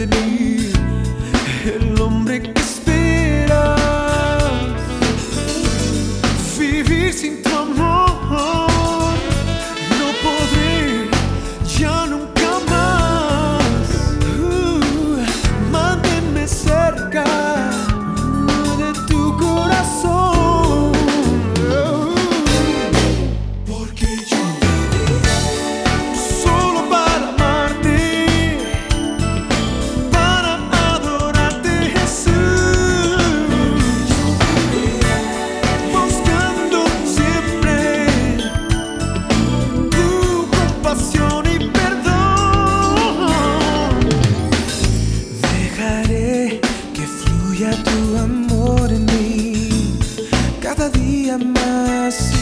venir el hombre que espera. Vivir sin tu amor no podré ya nunca más. Manténme cerca de tu corazón, porque yo solo para amarte, para adorarte, Jesús, buscando siempre tu compasión y perdón. Dejaré que fluya tu amor en mí cada día más.